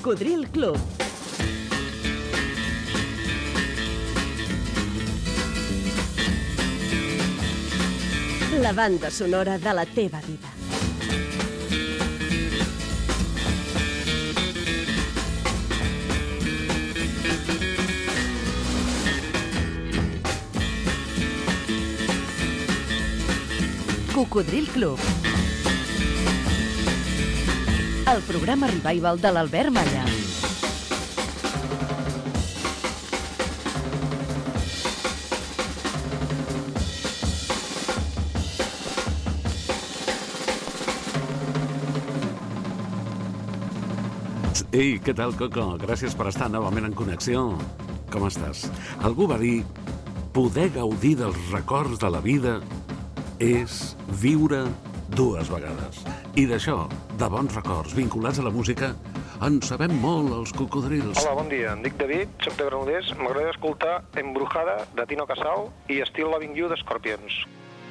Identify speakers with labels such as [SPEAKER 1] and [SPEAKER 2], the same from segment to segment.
[SPEAKER 1] Cocodril Club. La banda sonora de la teva vida. Cocodril Club. El programa revival de l'Albert Malla.
[SPEAKER 2] Ei, què tal, Coco? Gràcies per estar novament en connexió. Com estàs? Algú va dir: poder gaudir dels records de la vida és viure dues vegades. I d'això, de bons records vinculats a la música, en sabem molt, els cocodrils.
[SPEAKER 3] Hola, bon dia. Em dic David, soc de Granollers. M'agradaria escoltar Embrujada, de Tino Casal, i Still Loving You, de Scorpions.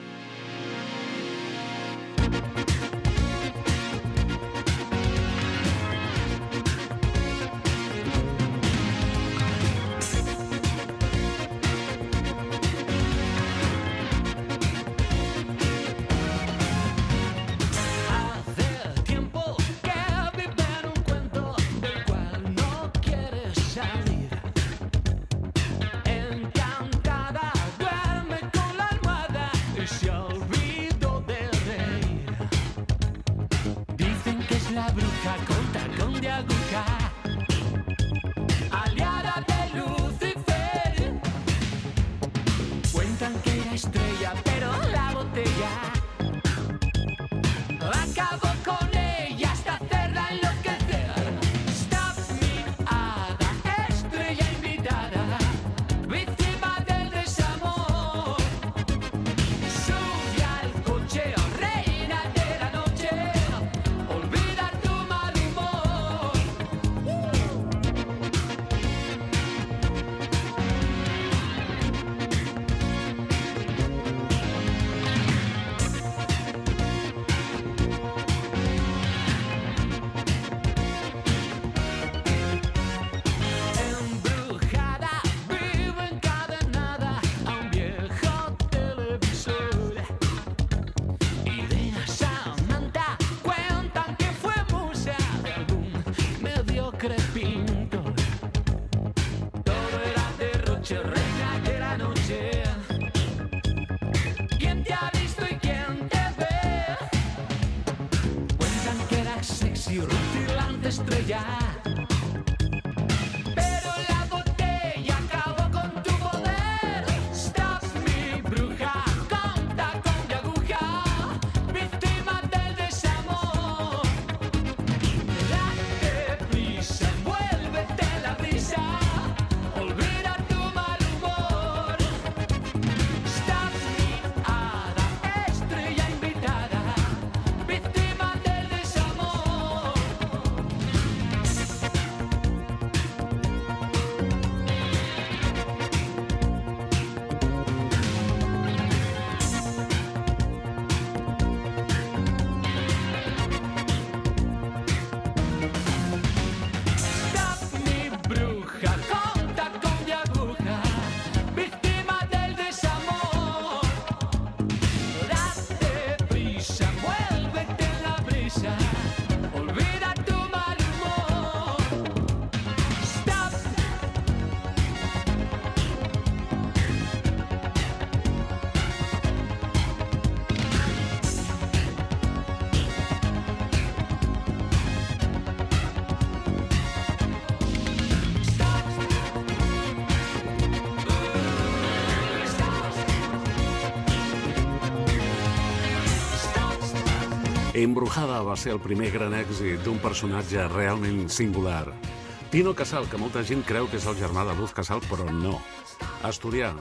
[SPEAKER 2] Embrujada va ser el primer gran èxit d'un personatge realment singular. Tino Casal, que molta gent creu que és el germà de Luz Casal, però no. Asturià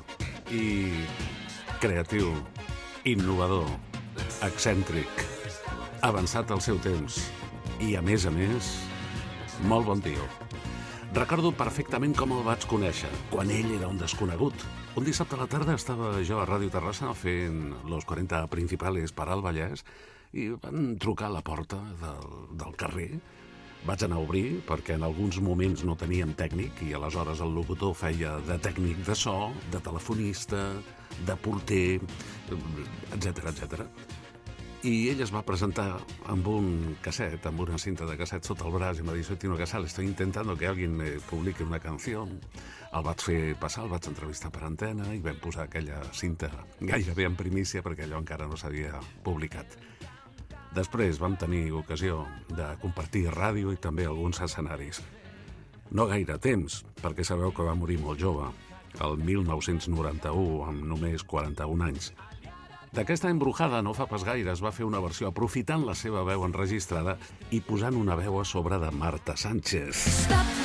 [SPEAKER 2] i creatiu, innovador, excèntric, avançat al seu temps i, a més, molt bon tio. Recordo perfectament com el vaig conèixer, quan ell era un desconegut. Un dissabte a la tarda estava jo a Ràdio Terrassa fent Los 40 Principales per al Vallès i van trucar a la porta del carrer Vaig anar a obrir perquè en alguns moments no teníem tècnic i aleshores el locutor feia de tècnic de so, de telefonista, de porter, etc. I ell es va presentar amb un casset, amb una cinta de casset sota el braç i em va dir: soy Tino Casal, estoy intentando que alguien me publique una canción. El vaig fer passar, el vaig entrevistar per antena i vam posar aquella cinta gairebé en primícia perquè allò encara no s'havia publicat. Després vam tenir ocasió de compartir ràdio i també alguns escenaris. No gaire temps, perquè sabeu que va morir molt jove, el 1991, amb només 41 anys. D'aquesta Embrujada no fa pas gaire es va fer una versió aprofitant la seva veu enregistrada i posant una veu a sobre de Marta Sánchez.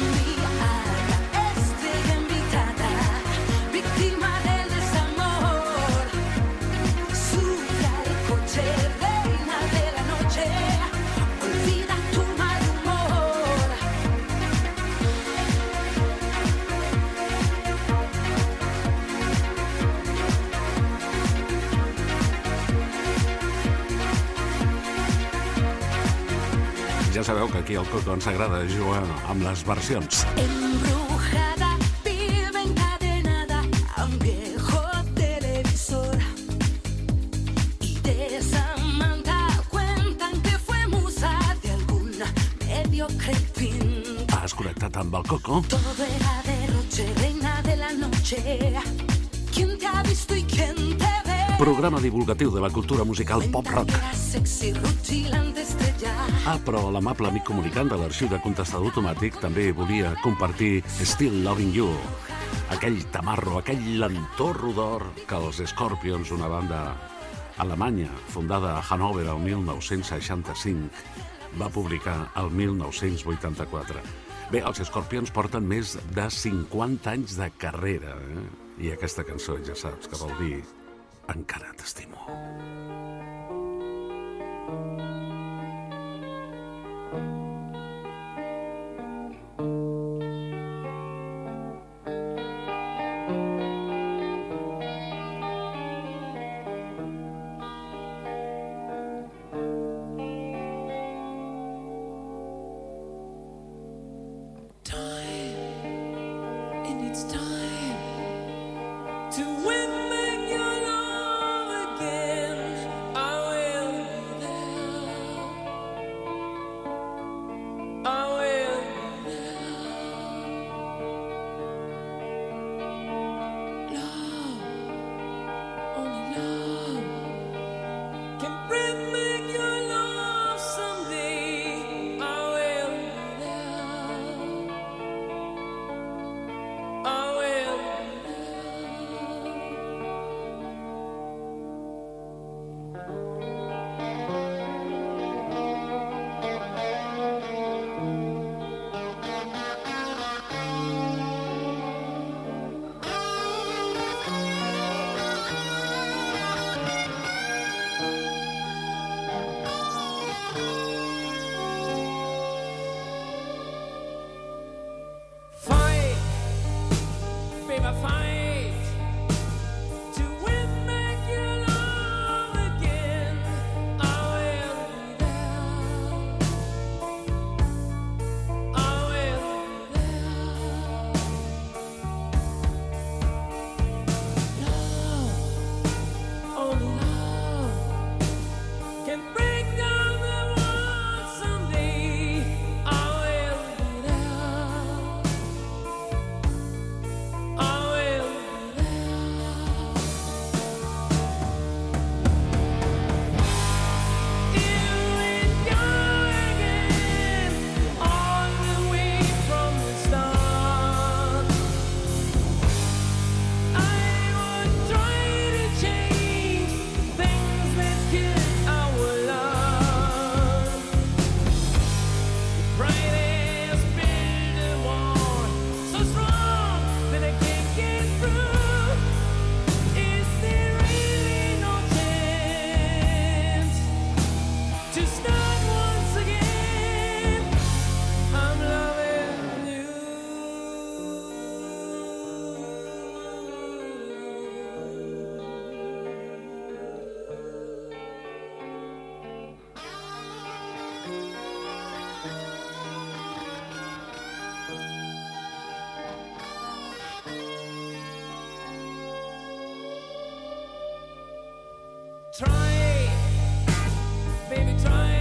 [SPEAKER 2] Ja sabeu que aquí al Coco ens agrada jugar amb les versions.
[SPEAKER 4] Embrujada, vive encadenada a un viejo televisor. Y de Samantha cuentan que fue musa de algún mediocre fin.
[SPEAKER 2] Has connectat amb el Coco?
[SPEAKER 4] Todo era derroche, reina de la noche. ¿Quién te ha visto y quién te ve?
[SPEAKER 2] Programa divulgatiu de la cultura musical pop-rock. Però l'amable amic comunicant de l'arxiu de contestador automàtic també volia compartir Still Loving You, aquell tamarro, aquell lentorro d'or que els Scorpions, una banda alemanya fundada a Hannover el 1965, va publicar el 1984. Bé, els Scorpions porten més de 50 anys de carrera, I aquesta cançó ja saps que vol dir Encara t'estimo.
[SPEAKER 4] To win your love again.
[SPEAKER 5] Try, baby, try.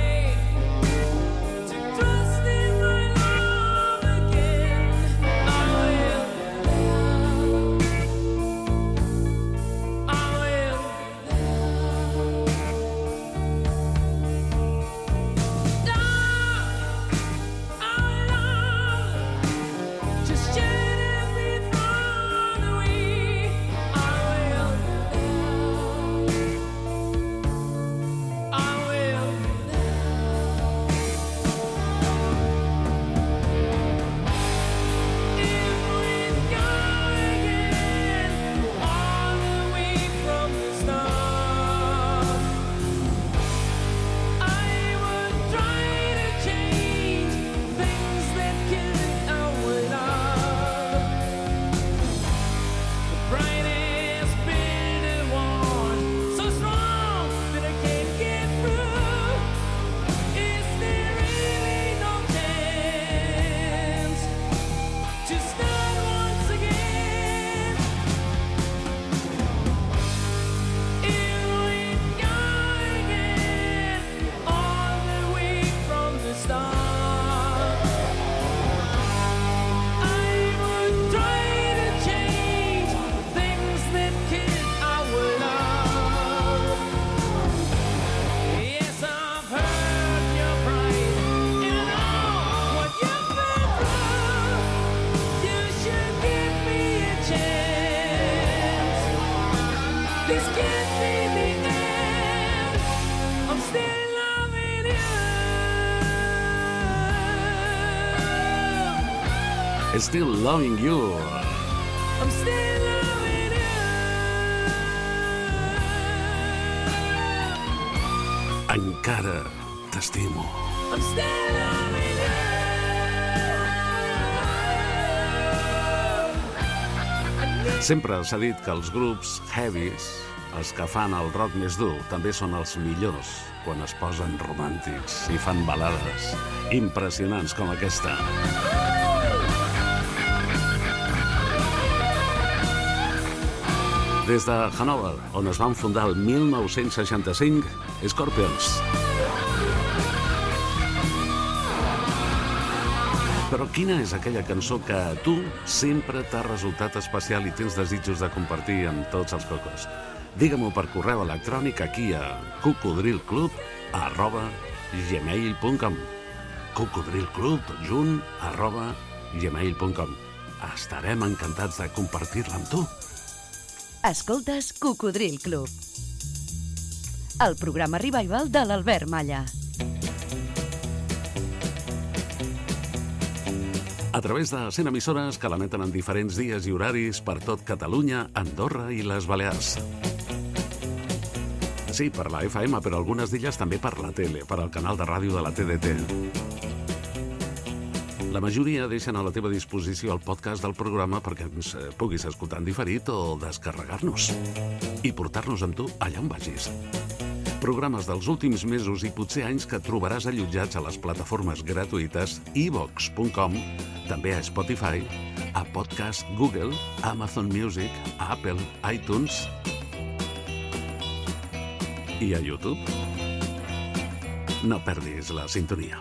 [SPEAKER 2] Still Loving You.
[SPEAKER 5] I'm still loving you.
[SPEAKER 2] Encara t'estimo.
[SPEAKER 5] I'm still loving you.
[SPEAKER 2] Sempre s'ha dit que els grups heavies, els que fan el rock més dur, també són els millors quan es posen romàntics i fan balades impressionants com aquesta. Des de Hanover, on es van fundar el 1965, Scorpions. Però quina és aquella cançó que a tu sempre t'ha resultat especial i tens desitjos de compartir amb tots els cocos? Digue-m'ho per correu electrònic aquí a cocodrilclub@gmail.com cocodrilclub@gmail.com. Estarem encantats de compartir-la amb tu.
[SPEAKER 1] Escoltes Cocodril Club, el programa revival de l'Albert Malla.
[SPEAKER 2] A través de 100 emissores que l'emeten en diferents dies i horaris per tot Catalunya, Andorra i les Balears. Sí, per la FM, però algunes d'elles també per la tele, per al canal de ràdio de la TDT. La majoria deixen a la teva disposició el podcast del programa perquè ens puguis escoltar en diferit o descarregar-nos i portar-nos amb tu allà on vagis. Programes dels últims mesos i potser anys que trobaràs allotjats a les plataformes gratuïtes iVox.com, també a Spotify, a Podcast Google, Amazon Music, a Apple, iTunes i a YouTube. No perdis la sintonia.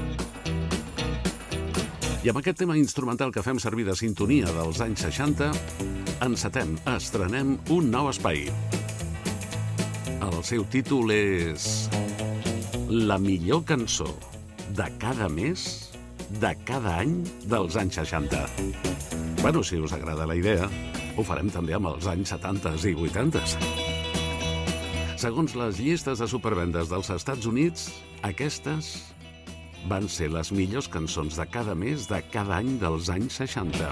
[SPEAKER 2] I amb aquest tema instrumental que fem servir de sintonia dels anys 60, estrenem un nou espai. El seu títol és La millor cançó de cada mes, de cada any dels anys 60. Bueno, si us agrada la idea, ho farem també amb els anys 70 i 80. Segons les llistes de supervendes dels Estats Units, aquestes van ser les millors cançons de cada mes de cada any dels anys 60.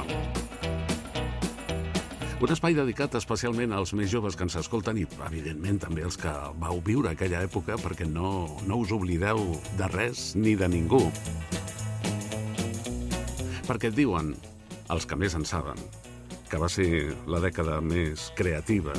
[SPEAKER 2] Un espai dedicat especialment als més joves que ens escolten i, evidentment, també els que vau viure aquella època perquè no us oblideu de res ni de ningú. Perquè et diuen, els que més en saben, que va ser la dècada més creativa.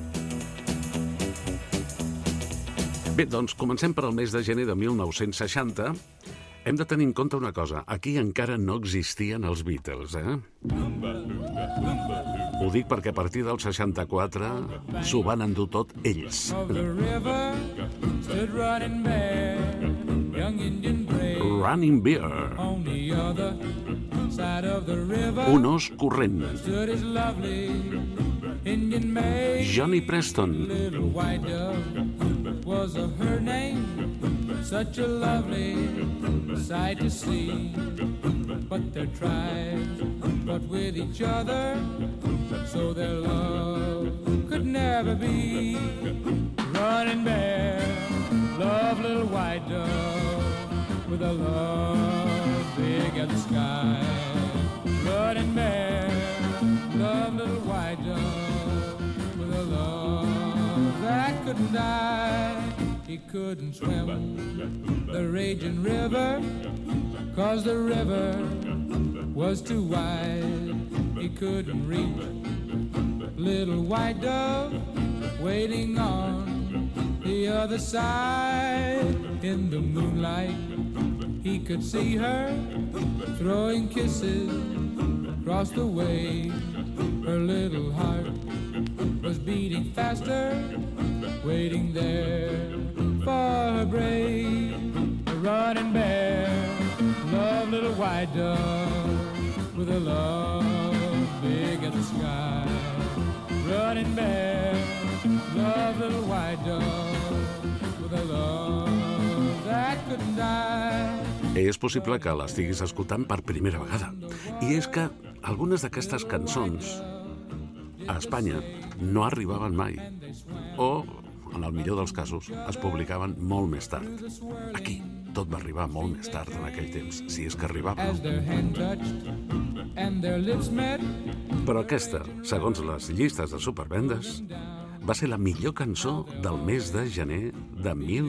[SPEAKER 2] Bé, doncs comencem per al mes de gener de 1960. Hem de tenir en compte una cosa. Aquí encara no existien els Beatles, Ho dic perquè a partir del 64 s'ho van endur tot ells.
[SPEAKER 5] Of the river stood running bear, young Indian brave.
[SPEAKER 2] Running Bear,
[SPEAKER 5] On the other side of the river
[SPEAKER 2] un os corrent.
[SPEAKER 5] stood his lovely Indian maid.
[SPEAKER 2] Johnny Preston,
[SPEAKER 5] Little white dove was her name. Such a lovely sight to see. But their tribes fought with each other, so their love could never be. Running bear, love little white dove, with a love big as the sky. Running bear, love little white dove, with a love that couldn't die. He couldn't swim the raging river, 'cause the river was too wide. He couldn't reach little white dove waiting on the other side. In the moonlight he could see her throwing kisses across the way. Her little heart was beating faster, waiting there for her brave. A running bear, love little white dove, with a love big as the sky. Running bear, love little white dove, with a love that couldn't die.
[SPEAKER 2] és possible que l'estiguis escoltant per primera vegada. I és que algunes d'aquestes cançons a Espanya no arribaven mai, o, en el millor dels casos, es publicaven molt més tard. Aquí tot va arribar molt més tard en aquell temps, si és que arribava.
[SPEAKER 5] As their hand touched and their lips met.
[SPEAKER 2] Però aquesta, segons les llistes de supervendes, va ser la millor cançó del mes de gener de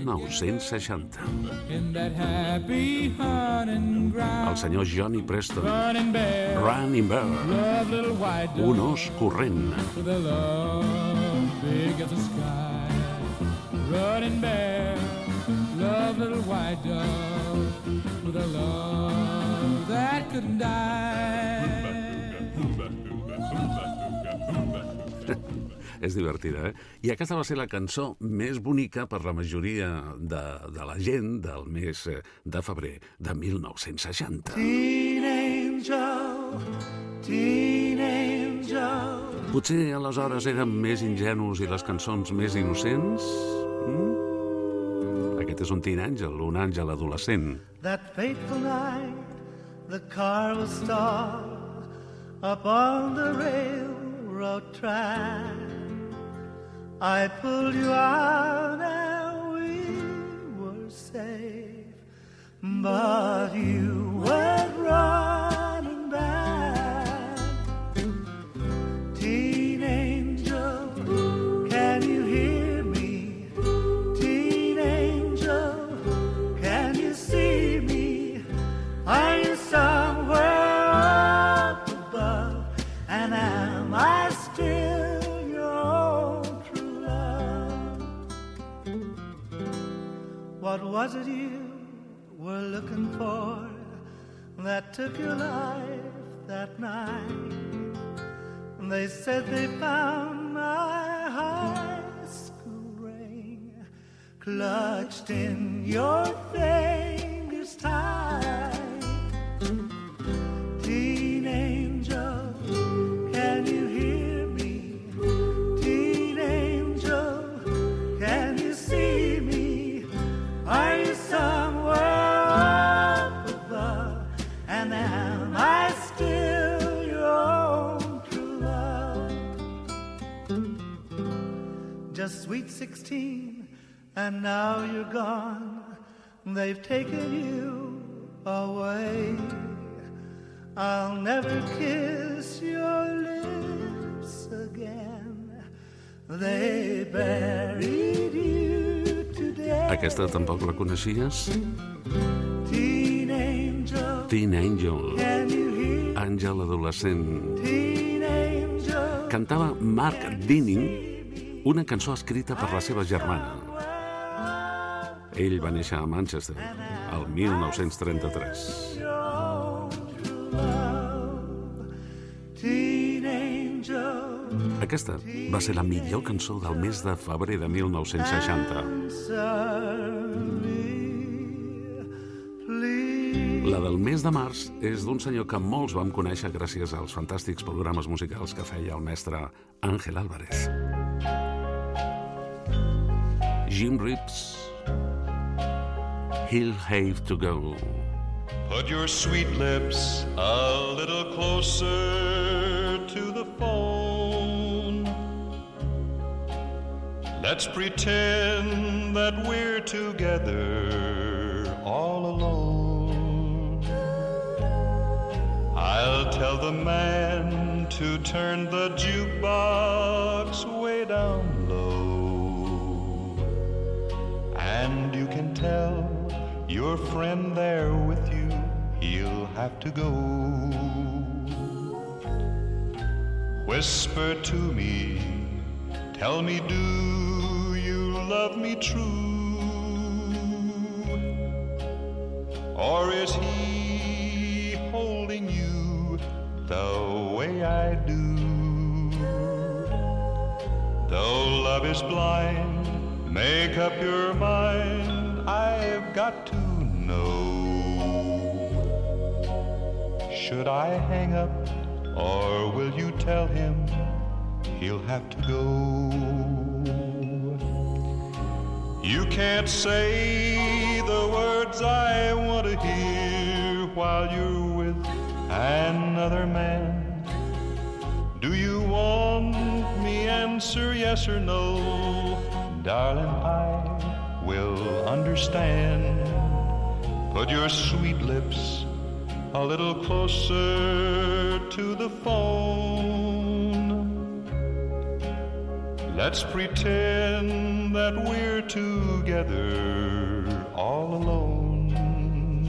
[SPEAKER 2] 1960.
[SPEAKER 5] In that happy hunting ground,
[SPEAKER 2] El senyor Johnny Preston,
[SPEAKER 5] running bear,
[SPEAKER 2] Running Bear,
[SPEAKER 5] love little white dove,
[SPEAKER 2] un os corrent.
[SPEAKER 5] with a love big as the sky. Running bear, love little white dove, with a love that couldn't die.
[SPEAKER 2] És divertida, eh? I aquesta va ser la cançó més bonica per la majoria de la gent del mes de febrer de 1960.
[SPEAKER 6] Teen angel, teen angel.
[SPEAKER 2] Potser aleshores érem més ingenus i les cançons més innocents? Aquest és un teen angel, un àngel adolescent.
[SPEAKER 6] That fateful night, the car was stalled up on the railroad track. I pulled you out and we were safe, but you went running back. Teen angel, can you hear me? Teen angel, can you see me? Are you somewhere up above? And am I still your own true love? What was it you were looking for that took your life that night? They said they found my high school ring clutched in your fingers tight. Teen angel, can you hear me? Teen angel, can you see me? Are you somewhere up above? And am I still your own true love? Just sweet 16, and now you're gone. They've taken you away. I'll never kiss your lips again. They buried you today.
[SPEAKER 2] Aquesta tampoc la coneixies?
[SPEAKER 6] Teen angel,
[SPEAKER 2] Teen Angel,
[SPEAKER 6] can you hear?
[SPEAKER 2] àngel adolescent.
[SPEAKER 6] Teen angel,
[SPEAKER 2] Cantava Mark Dinning, una cançó escrita per la seva germana. Ell va néixer a Manchester, el 1933.
[SPEAKER 6] your own true love. Teen angel,
[SPEAKER 2] Aquesta va ser la millor cançó del mes de febrer de 1960. La del mes de març és d'un senyor que molts vam conèixer gràcies als fantàstics programes musicals que feia el mestre Ángel Álvarez. Jim Reeves, He'll Have to Go.
[SPEAKER 7] Put your sweet lips a little closer to the phone. Let's pretend that we're together all alone. I'll tell the man to turn the jukebox way down low. And you can tell your friend there with you, he'll have to go. Whisper to me, tell me, do you love me true? Or is he holding you the way I do? Though love is blind, make up your mind, I've got to know. Should I hang up, or will you tell him he'll have to go? You can't say the words I want to hear while you're with another man. Do you want me answer yes or no? Darling, I will understand. Put your sweet lips a little closer to the phone. Let's pretend that we're together all alone.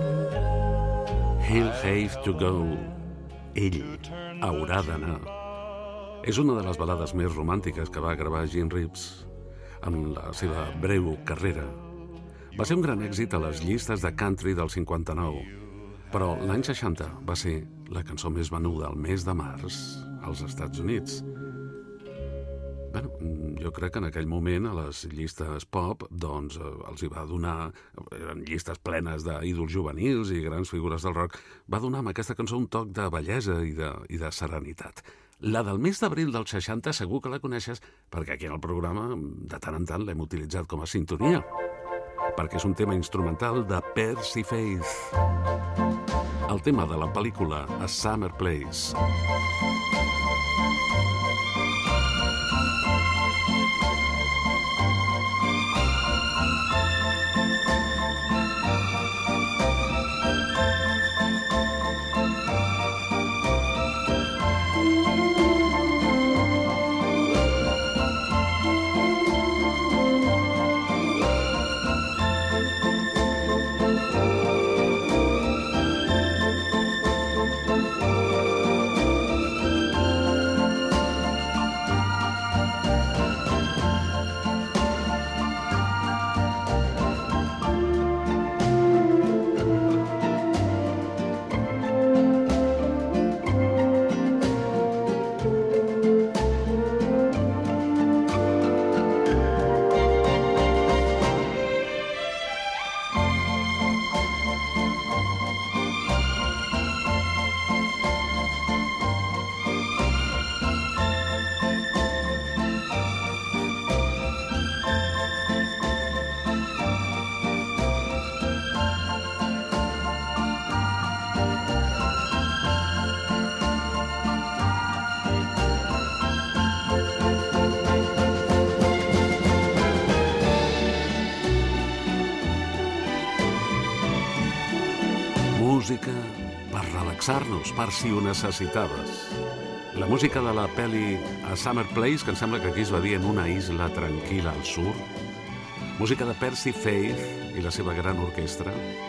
[SPEAKER 2] He'll have to go. Ell haurà d'anar. És una de les balades més romàntiques que va gravar Jim Reeves en la seva breu carrera. Va ser un gran èxit a les llistes de country del 59, però l'any 60 va ser la cançó més venuda al mes de març als Estats Units. Bueno, jo crec que en aquell moment a les llistes pop doncs els hi va donar, eren llistes plenes d'ídols juvenils i grans figures del rock, va donar amb aquesta cançó un toc de bellesa i de serenitat. La del mes d'abril del 60 segur que la coneixes perquè aquí en el programa de tant en tant l'hem utilitzat com a sintonia, perquè és un tema instrumental de Percy Faith, el tema de la pel·lícula A Summer Place. Música per relaxar-nos, per si ho necessitaves. La música de la pel·li A Summer Place, que em sembla que aquí es va dir En una isla tranquil·la al sur. Música de Percy Faith i la seva gran orquestra.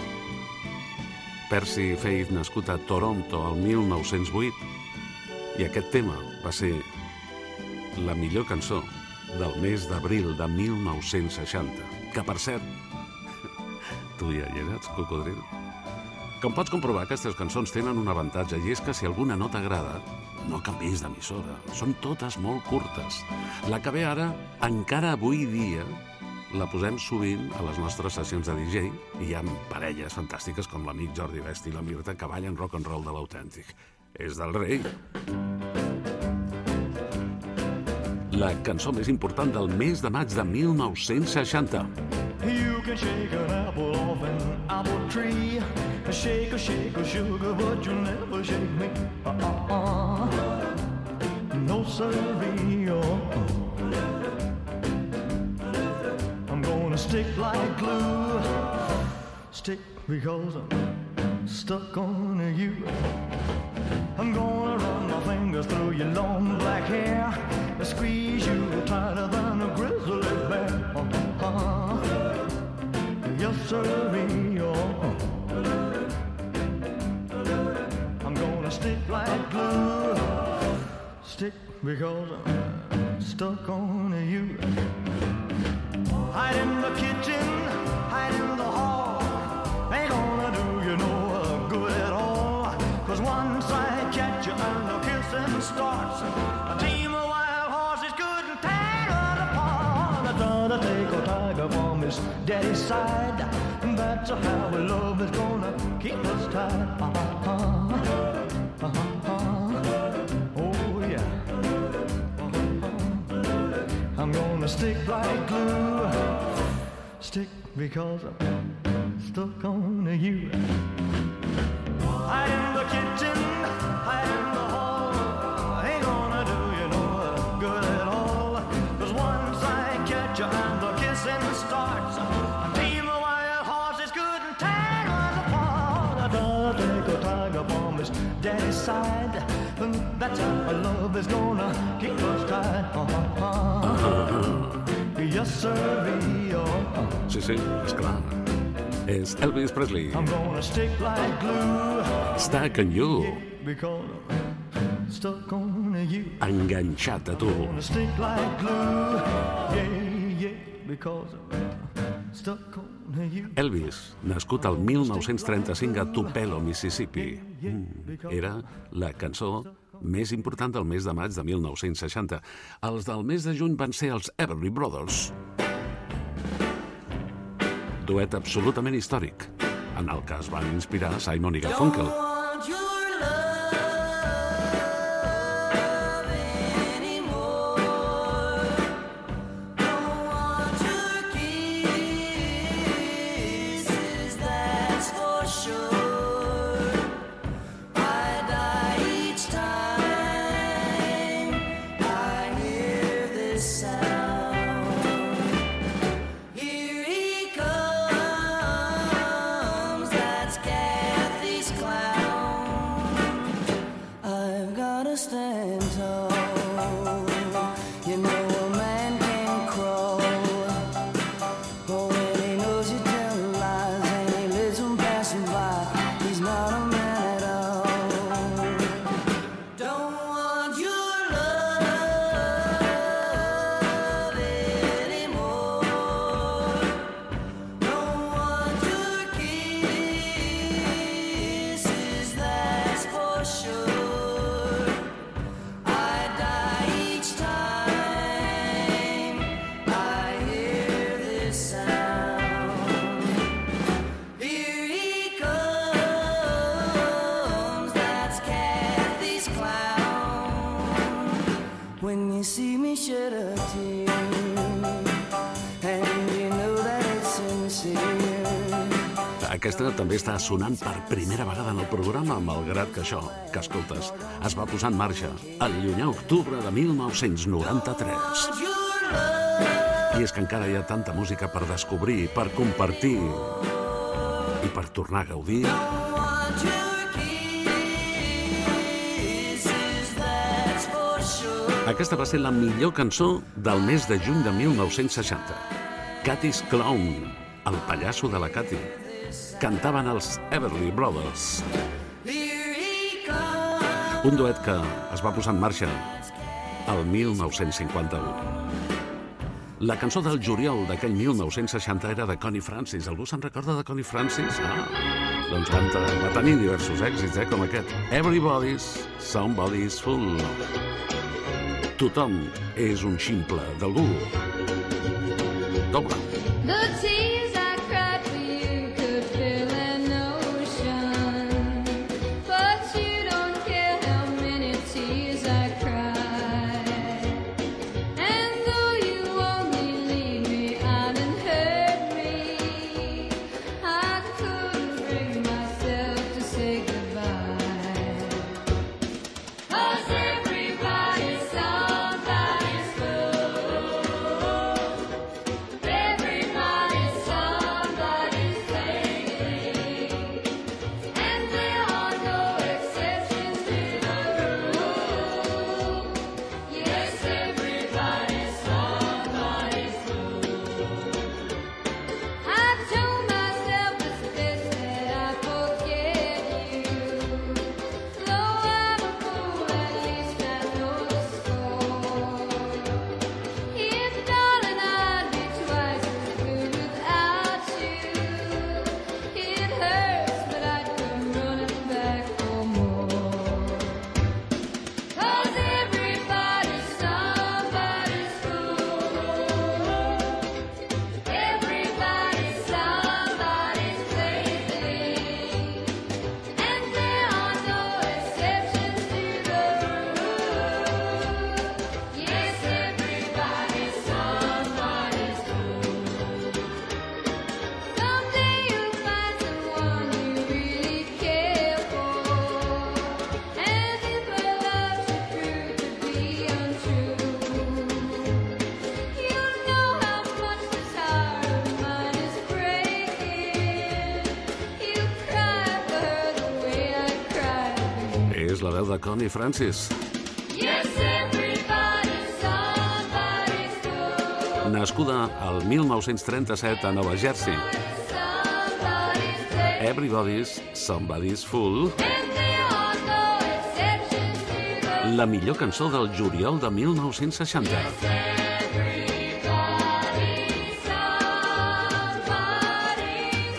[SPEAKER 2] Percy Faith, nascut a Toronto el 1908, i aquest tema va ser la millor cançó del mes d'abril de 1960, que per cert, tu ja hi eres, cocodril, Com pots comprovar, aquestes cançons tenen un avantatge, i és que si alguna no t'agrada, no canviïs d'emissora. Són totes molt curtes. La que ve ara, encara avui dia, la posem sovint a les nostres sessions de DJ, i hi ha parelles fantàstiques com l'amic Jordi Best i la Mirta que ballen rock and roll de l'autèntic. És del rei. La cançó més important del mes de maig de 1960.
[SPEAKER 6] You can shake an apple off an apple tree. Shake a sugar, but you'll never shake me. No siree. I'm gonna stick like glue. Stick because I'm stuck on you. I'm gonna run my fingers through your long black hair. Squeeze you tighter than a grizzly bear. Yes, sirree. I'm gonna stick like glue. Stick because I'm stuck on you. Hide in the kitchen, hide in the hall. Ain't gonna do you no good at all. 'Cause once I catch you and the kissing starts, a team of wild horses couldn't tear us apart. I gotta take a tiger from his daddy's side. That's how love is gonna keep us tied. Oh yeah. I'm gonna stick like glue. Stick because I'm stuck on you. Hide in the kitchen, hide in the hall. Ain't gonna do you no good at all. 'Cause once I catch you and the kissing starts, a team of wild horses couldn't tear us apart. I gotta take a tiger from his daddy's side. That's how love is gonna keep us tied. Yes, sirree.
[SPEAKER 2] Sí, esclar. És Elvis Presley.
[SPEAKER 6] I'm gonna stick like glue.
[SPEAKER 2] Stuck on you.
[SPEAKER 6] Because I'm stuck on you.
[SPEAKER 2] Enganxat a tu.
[SPEAKER 6] I'm gonna stick like glue. Yeah, because I'm stuck on you.
[SPEAKER 2] Elvis, nascut al 1935 a Tupelo, Mississippi. Era la cançó més important del mes de maig de 1960. Els del mes de juny van ser els Everly Brothers. Duet absolutament històric, en el que es van inspirar Simon i Garfunkel. Aquesta també està sonant per primera vegada en el programa, malgrat que això, que escoltes, es va posar en marxa el llunyà octubre de 1993. I és que encara hi ha tanta música per descobrir, per compartir i per tornar a gaudir. Aquesta va ser la millor cançó del mes de juny de 1960. Cathy's Clown, el pallasso de la Cathy. Cantaven els Everly Brothers. Un duet que es va posar en marxa el 1951. La cançó del juliol d'aquell 1960 era de Connie Francis. Algú se'n recorda de Connie Francis? Doncs va tenir diversos èxits, com aquest. Everybody's Somebody's Fool. Tothom és un ximple d'algú. Toma.
[SPEAKER 8] The tears I cried for you could fill an ocean, but you don't care how many tears I cried. And though you only leave me out and hurt me, I couldn't bring myself to say goodbye. 'Cause everybody's somebody's fool. Everybody's somebody's plaything. And there are no exceptions to the rule. Yes, everybody's somebody's fool. I've told myself it's best that I forget you. Though I'm a fool, at least I know the score. If, darling, I'd be twice as good without you. It hurts, but I'd come running back for more. 'Cause everybody's somebody's fool. Everybody's somebody's plaything. And there are no exceptions to the rule. Yes, everybody's somebody's fool. Someday you'll find someone you really care for. And if her love should prove to be untrue, you'll know how much this heart of mine is breaking. You'll cry for her the way I cried for you.
[SPEAKER 2] És la veu de Connie Francis.
[SPEAKER 8] Yes, everybody's somebody's fool.
[SPEAKER 2] Nascuda al 1937 a Nova Jersey.
[SPEAKER 8] Somebody's plaything.
[SPEAKER 2] Everybody's Somebody's Fool.
[SPEAKER 8] And there are no exceptions to the
[SPEAKER 2] La millor cançó del juliol de 1960.
[SPEAKER 8] everybody's somebody's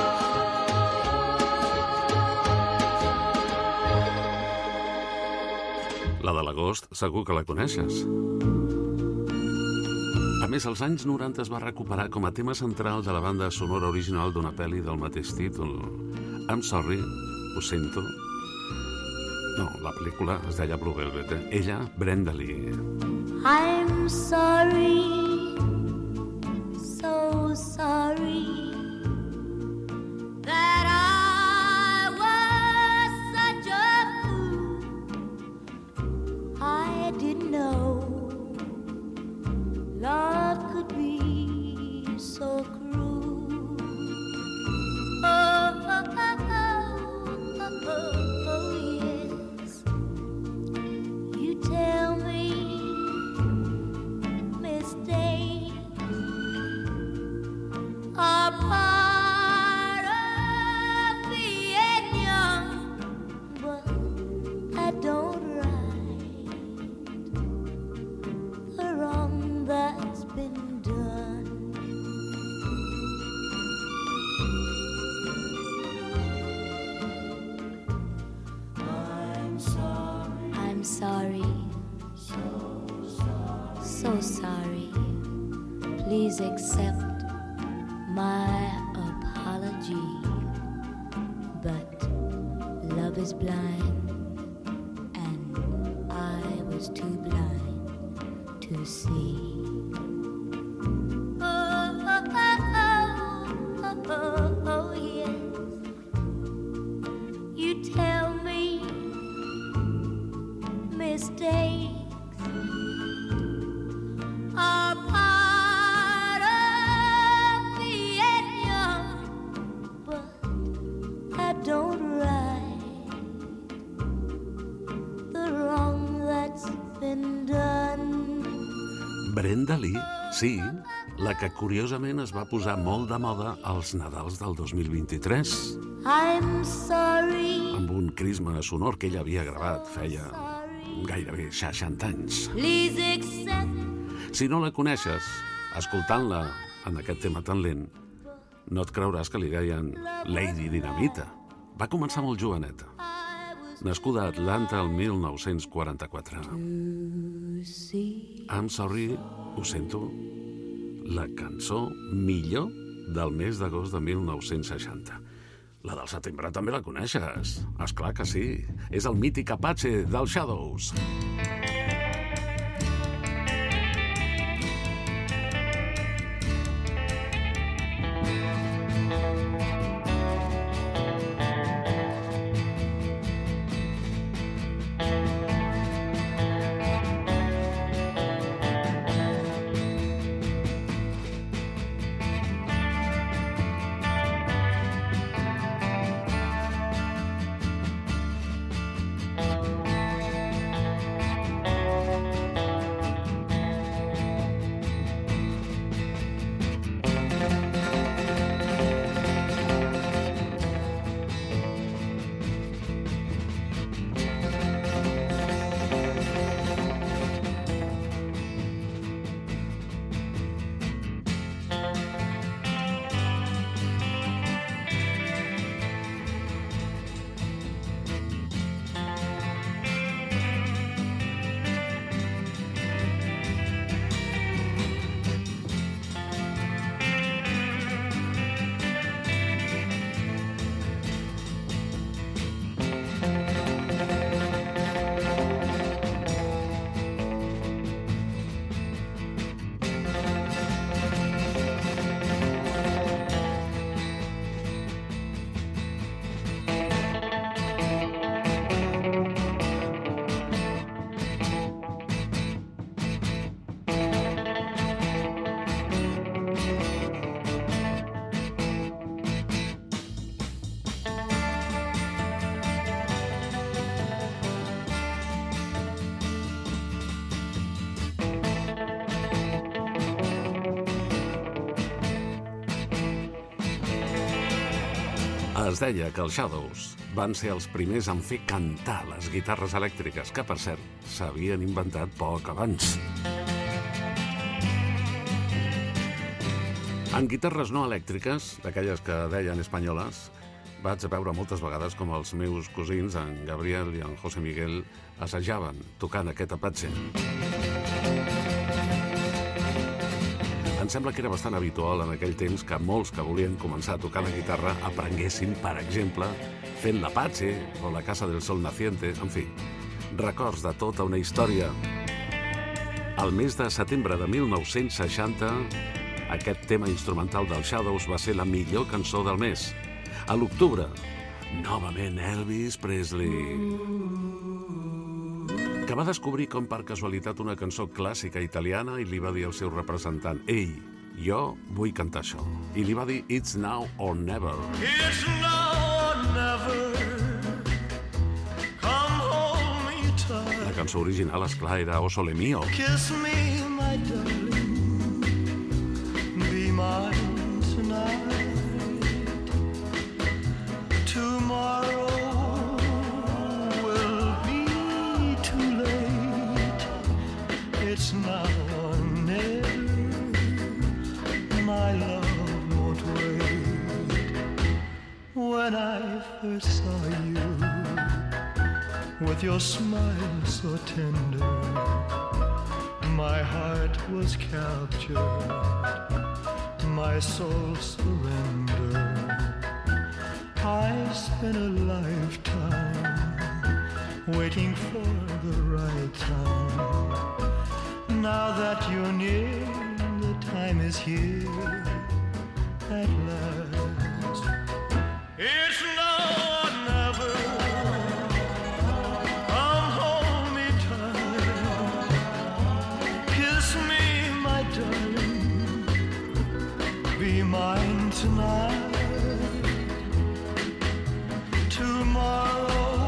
[SPEAKER 8] fool.
[SPEAKER 2] La de l'agost segur que la coneixes. A més, als anys 90 es va recuperar com a tema central de la banda sonora original d'una pel·li del mateix títol. I'm sorry, ho sento. No, la pel·lícula es deia Blue Velvet. Ella, Brenda Lee.
[SPEAKER 9] I'm sorry, so sorry that I was such a fool. I didn't know love could be so cruel. Oh, yes. You tell me mistakes are part of being young, but that don't right the wrong that's been done. I'm sorry, so sorry. Please accept my apology. But love is blind, and I was too blind to see. Oh, yes. You tell me mistakes are part of being young, but that don't right the wrong that's been done.
[SPEAKER 2] Brenda Lee, sí, la que curiosament es va posar molt de moda als Nadals del 2023.
[SPEAKER 9] I'm sorry.
[SPEAKER 2] Amb un crisma sonor que ella havia gravat feia gairebé 60 anys.
[SPEAKER 9] Please accept
[SPEAKER 2] Si no la coneixes, escoltant-la en aquest tema tan lent, no et creuràs que li deien Lady Dinamita. Va començar molt joveneta. Nascuda a Atlanta el 1944. I'm sorry, ho sento, la cançó millor del mes d'agost de 1960. La del setembre també la coneixes. Esclar que sí. És el mític Apache dels Shadows. Es deia que els Shadows van ser els primers en fer cantar les guitarres elèctriques, que, per cert, s'havien inventat poc abans. En guitarres no elèctriques, d'aquelles que deien espanyoles, vaig veure moltes vegades com els meus cosins, en Gabriel i en José Miguel, assajaven tocant aquest Apache. Em sembla que era bastant habitual en aquell temps que molts que volien començar a tocar la guitarra aprenguessin, per exemple, fent l'Apache o la Casa del Sol Naciente, en fi, records de tota una història. Al mes de setembre de 1960, aquest tema instrumental dels Shadows va ser la millor cançó del mes. A l'octubre, novament Elvis Presley, que va descobrir com per casualitat una cançó clàssica italiana i li va dir al seu representant: «Ei, jo vull cantar això». I li va dir «It's now or never».
[SPEAKER 6] It's now or never. Come hold me tight.
[SPEAKER 2] La cançó original, esclar, era «O Sole Mio».
[SPEAKER 6] Kiss me, my darling. Be mine tonight. Tomorrow will be too late. It's now or never. My love won't wait. When I first saw you, with your smile so tender, my heart was captured, my soul surrendered. I spent a lifetime waiting for the right time. Now that you're near, the time is here at last. It's now or never. Come hold me tight. Kiss me, my darling. Be mine tonight. Tomorrow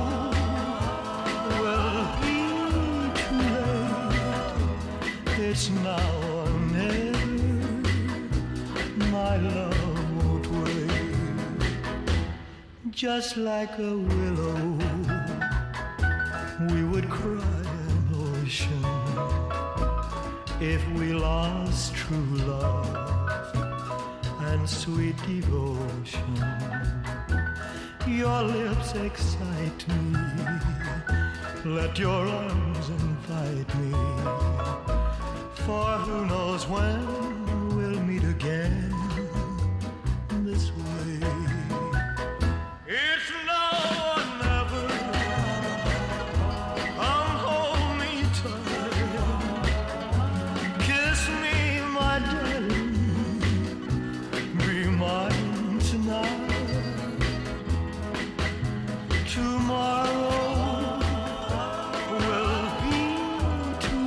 [SPEAKER 6] will be too late. It's now or never. My love won't wait. Just like a willow, we would cry an ocean. if we lost true love and sweet devotion. Your lips excite me, let your arms invite me, for who knows when we'll meet again this way. It's now or never. Come hold me tight, kiss me, my darling, be mine tonight. Tomorrow will be too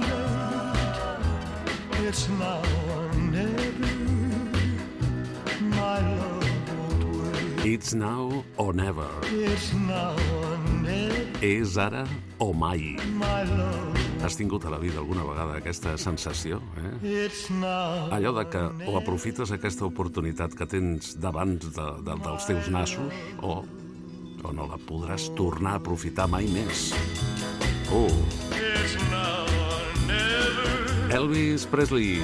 [SPEAKER 6] late. It's now or never. My love won't wait.
[SPEAKER 2] It's now or never.
[SPEAKER 6] It's now or never.
[SPEAKER 2] És ara o mai.
[SPEAKER 6] My love.
[SPEAKER 2] Has tingut a la vida alguna vegada aquesta sensació,
[SPEAKER 6] It's now.
[SPEAKER 2] Allò de que o aprofites aquesta oportunitat que tens davant dels teus nassos o no la podràs tornar a aprofitar mai més.
[SPEAKER 6] It's now or never.
[SPEAKER 2] Elvis Presley.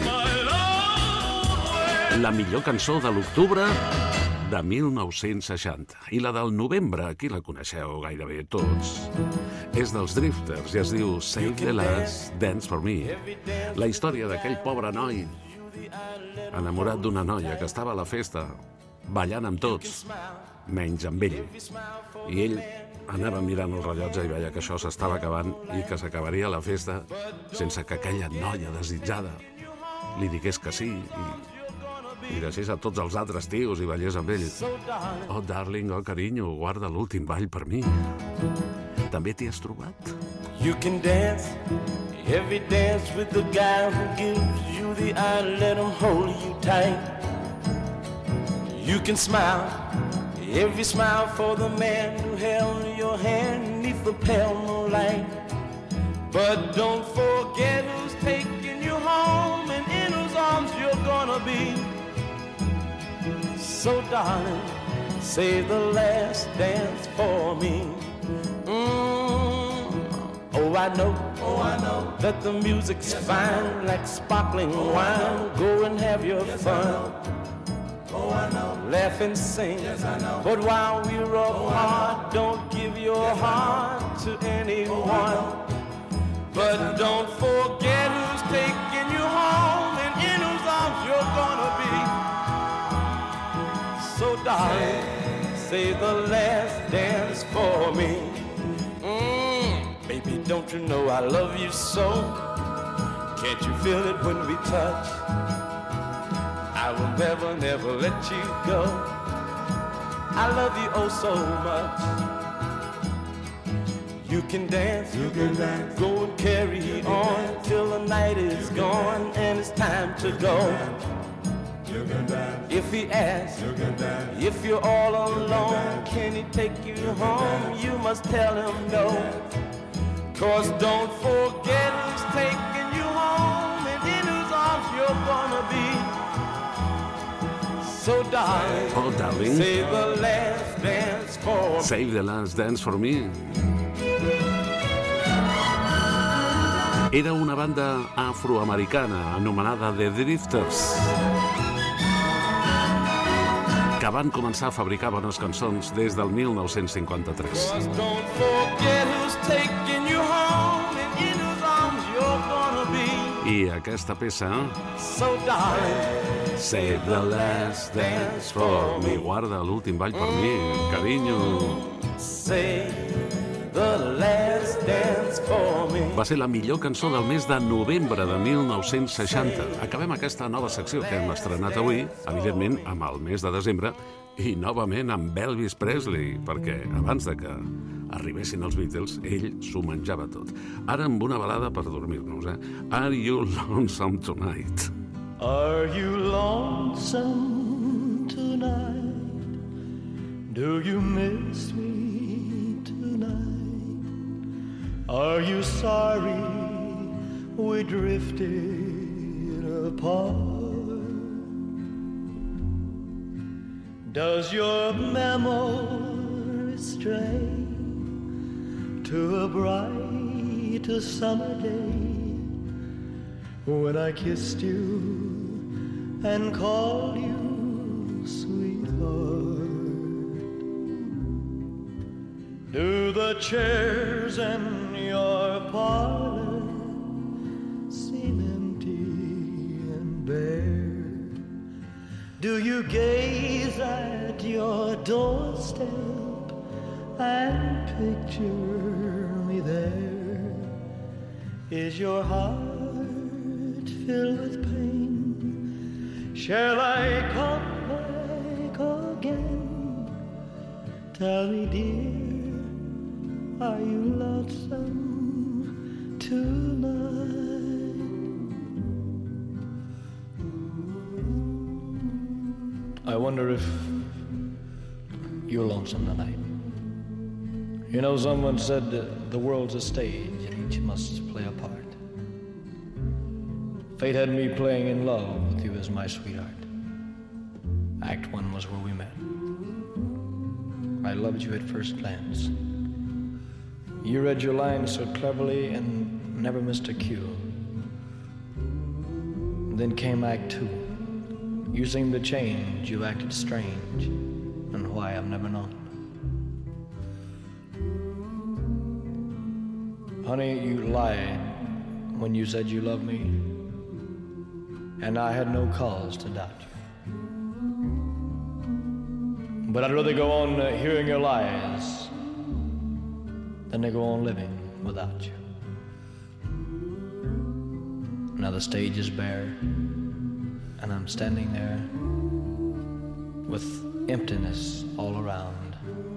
[SPEAKER 2] La millor cançó de l'octubre de 1960. I la del novembre, aquí la coneixeu gairebé tots. És dels Drifters i es diu Save the Last Dance for Me. La història d'aquell pobre noi enamorat d'una noia que estava a la festa ballant amb tots, menys amb ell. I ell anava mirant el rellotge i veia que això s'estava acabant i que s'acabaria la festa sense que aquella noia desitjada li digués que sí i deixés a tots els altres tios i ballés amb ell. Oh, darling, oh, carinyo, guarda l'últim ball per mi. També t'hi has trobat?
[SPEAKER 10] You can dance, every dance with the guy who gives you the eye, let him hold you tight. You can smile, every smile for the man who held your hand neath the pale moonlight. But don't forget who's taking you home and in whose arms you're gonna be. So darling, save the last dance for me. Oh, I know that the music's fine, like sparkling wine. Go and have your fun. Oh, I know. Laugh and sing. Yes, I know. But while we're apart, don't give your heart to anyone. But don't forget who's taking you home and in whose arms you're gonna be. So darling, save the last dance for me. Baby, don't you know I love you so? Can't you feel it when we touch? I will never, never let you go. I love you oh so much. You can dance, go and carry on till the night is gone and it's time to go. If he asks, if you're all alone, can he take you home? You must tell him no. 'Cause don't forget who's taking you home and in whose arms you're gonna be. So darling,
[SPEAKER 2] oh, darling,
[SPEAKER 10] save the last dance for me.
[SPEAKER 2] Save the last dance for me. Era una banda afroamericana anomenada The Drifters, que van començar a fabricar bones cançons des del 1953. I aquesta peça, Save the last dance for me, guarda l'últim ball per mi, carinyo. Va ser la millor cançó del mes de novembre de 1960. Acabem aquesta nova secció que hem estrenat avui, evidentment, amb el mes de desembre, i novament amb Elvis Presley, perquè abans de que arribessin els Beatles, ell s'ho menjava tot. Ara amb una balada per dormir-nos, Are You Lonesome Tonight?
[SPEAKER 6] Are you lonesome tonight? Do you miss me tonight? Are you sorry we drifted apart? Does your memory stray to a bright summer day when I kissed you and called you sweetheart? Do the chairs in your parlor seem empty and bare? Do you gaze at your doorstep and picture me there? Is your heart filled with pain? Shall I come back again? Tell me, dear, are you lonesome tonight? I wonder if you're lonesome tonight. You know, someone said the world's a stage and each must play a part. Fate had me playing in love with you as my sweetheart. Act 1 was where we met. I loved you at first glance. You read your lines so cleverly and never missed a cue. Then came Act 2. You seemed to change, you acted strange, and why I've never known. Honey, you lied when you said you loved me, and I had no cause to doubt you. But I'd rather go on hearing your lies than to go on living without you. Now the stage is bare, and I'm standing there with emptiness all around.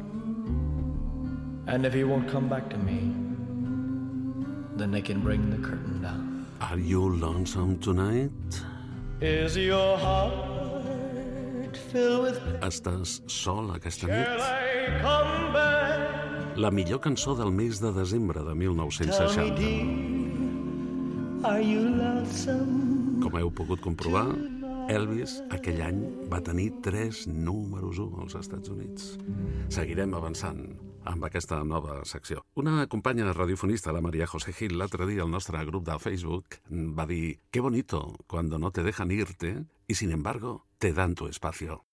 [SPEAKER 6] And if he won't come back to me, then they can bring the curtain down.
[SPEAKER 2] Are you lonesome tonight?
[SPEAKER 6] Is your heart filled with pain?
[SPEAKER 2] Estàs sol aquesta
[SPEAKER 6] Shall
[SPEAKER 2] nit?
[SPEAKER 6] I come back?
[SPEAKER 2] La millor cançó del mes de desembre de 1960.
[SPEAKER 6] Are you lonesome?
[SPEAKER 2] Com heu pogut comprovar, Elvis aquell any va tenir 3 números 1 als Estats Units. Seguirem avançant amb aquesta nova secció. Una companya radiofonista, la María José Gil, l'altre dia al nostre grup de Facebook va dir: «Qué bonito cuando no te dejan irte y sin embargo te dan tu espacio».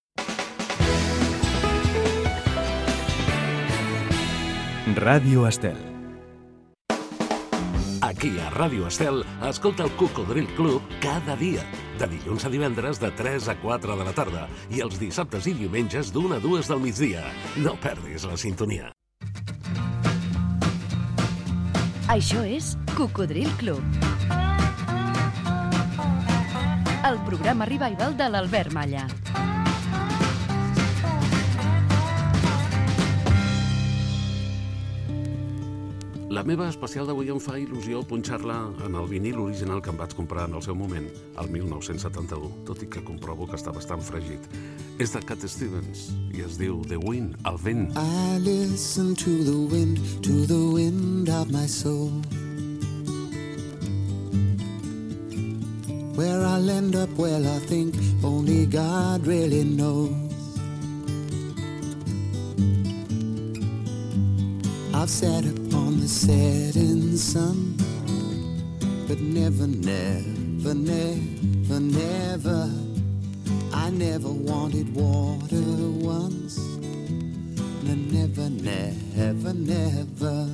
[SPEAKER 11] Ràdio Estel.
[SPEAKER 2] Aquí a Ràdio Estel, escolta el Cocodril Club cada dia, de dilluns a divendres de 3 a 4 de la tarda i els dissabtes i diumenges d'1 a 2 del migdia. No perdis la sintonia.
[SPEAKER 1] Això és Cocodril Club. El programa revival de l'Albert Malla.
[SPEAKER 2] La meva especial d'avui em fa il·lusió punxar-la en el vinil original que em vaig comprar en el seu moment, el 1971, tot i que comprovo que està bastant fregit. És de Cat Stevens i es diu The Wind, el vent.
[SPEAKER 12] I listen to the wind of my soul. Where I'll end up, well, I think only God really knows. I've sat upon the setting sun, but never, never, never, never, I never wanted water once. No, never, never, never.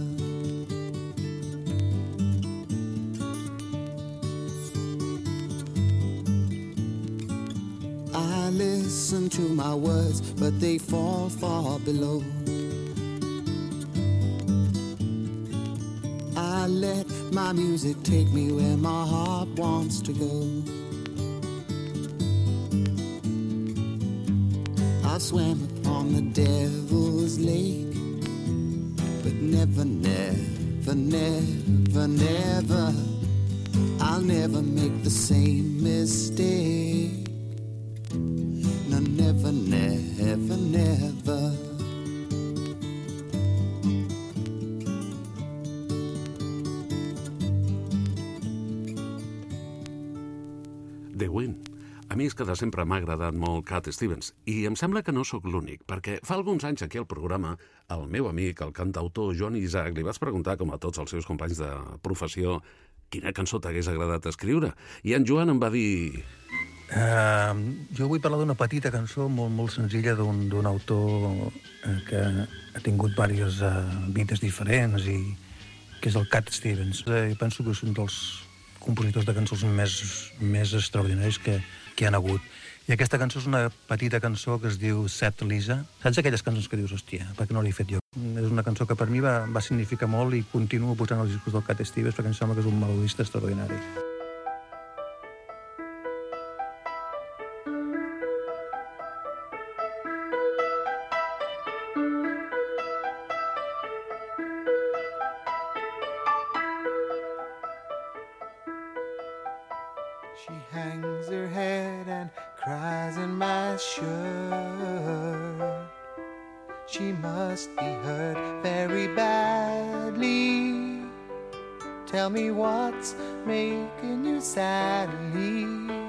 [SPEAKER 12] I listen to my words, but they fall far below. I let my music take me where my heart wants to go. I swam upon the devil's lake, but never, never, never, never, I'll never make the same mistake. No, never, never, never.
[SPEAKER 2] The Wind. A mi és que de sempre m'ha agradat molt Cat Stevens, i em sembla que no sóc l'únic, perquè fa alguns anys aquí al programa, el meu amic, el cantautor Joan Isaac, li vaig preguntar, com a tots els seus companys de professió, quina cançó t'hagués agradat escriure. I en Joan em va dir...
[SPEAKER 13] Jo vull parlar d'una petita cançó molt senzilla d'un autor que ha tingut diverses vides diferents i que és el Cat Stevens. Jo penso que és un dels compositors de cançons més extraordinaris que hi han hagut. I aquesta cançó és una petita cançó que es diu Set Lisa. Saps aquelles cançons que dius, hòstia, per què no l'he fet jo? És una cançó que per mi va significar molt i continuo posant els discos del Cat Stevens perquè em sembla que és un melodista extraordinari.
[SPEAKER 12] She hangs her head and cries in my shirt. She must be hurt very badly. Tell me what's making you sadly.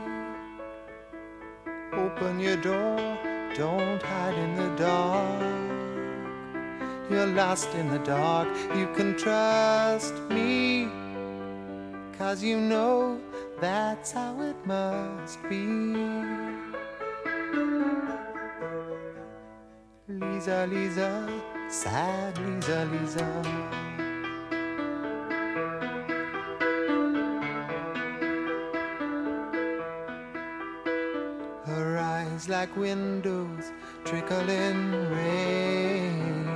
[SPEAKER 12] Open your door, don't hide in the dark. You're lost in the dark, you can trust me. 'Cause you know that's how it must be. Lisa, Lisa, sad Lisa, Lisa. Her eyes like windows trickling rain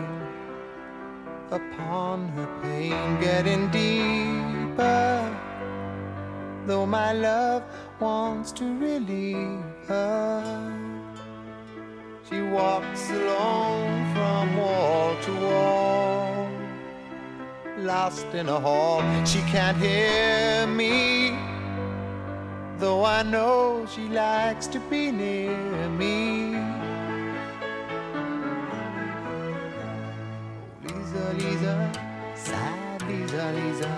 [SPEAKER 12] upon her pain, getting deeper. Though my love wants to relieve her, she walks alone from wall to wall, lost in a hall. She can't hear me, though I know she likes to be near me. Lisa, Lisa, sad Lisa, Lisa.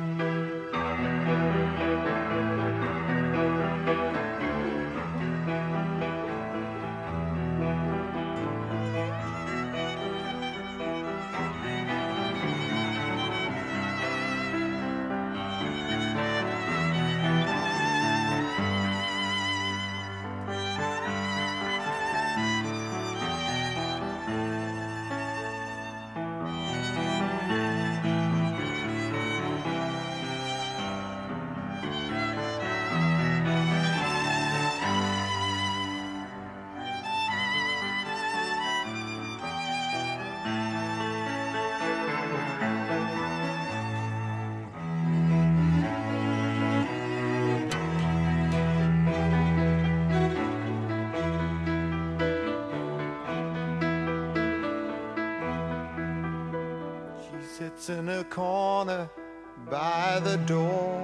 [SPEAKER 12] Sits in a corner by the door.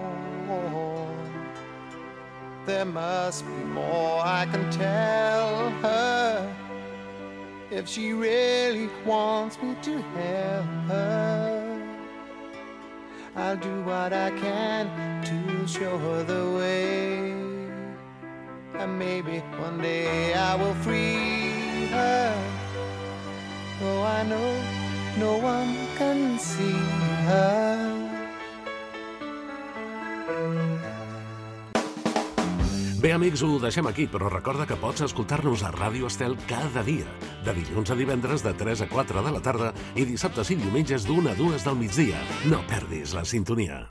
[SPEAKER 12] There must be more I can tell her if she really wants me to help her. I'll do what I can to show her the way, and maybe one day I will free her. Though I know no one can see her.
[SPEAKER 2] Bé, amics, ho deixem aquí, però recorda que pots escoltar-nos a Ràdio Estel cada dia, de dilluns a divendres de 3 a 4 de la tarda i dissabtes i diumenges d'1 a 2 del migdia. No perdis la sintonia.